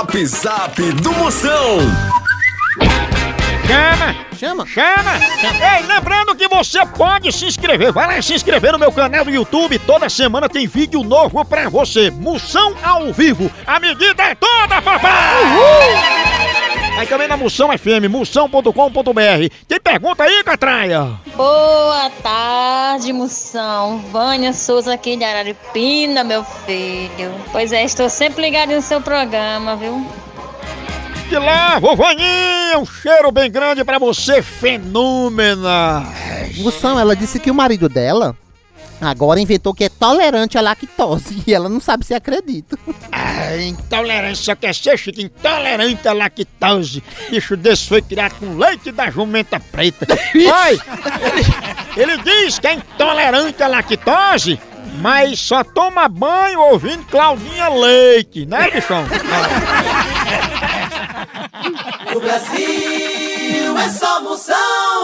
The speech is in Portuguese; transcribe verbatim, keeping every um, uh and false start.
Zap Zap do Moção. Chama! Chama! Chama! Ei, lembrando que você pode se inscrever. Vai lá se inscrever no meu canal do YouTube. Toda semana tem vídeo novo pra você. Moção ao vivo. A medida é toda, papai! Uhul! Aí também na Moção F M, moção ponto com ponto b r. Tem pergunta aí, Catraia? Boa tarde, Moção. Vânia Souza aqui de Araripina, meu filho. Pois é, estou sempre ligado no seu programa, viu? De lá, vovoninha, um cheiro bem grande pra você, fenômena. Moção, ela disse que o marido dela agora inventou que é tolerante à lactose e ela não sabe se acredita. Ah, intolerância quer ser, Chico, intolerante à lactose. Bicho desse foi criado com leite da jumenta preta. Oi, ele, ele diz que é intolerante à lactose, mas só toma banho ouvindo Claudinha Leite, né, bichão? O Brasil é só Moção.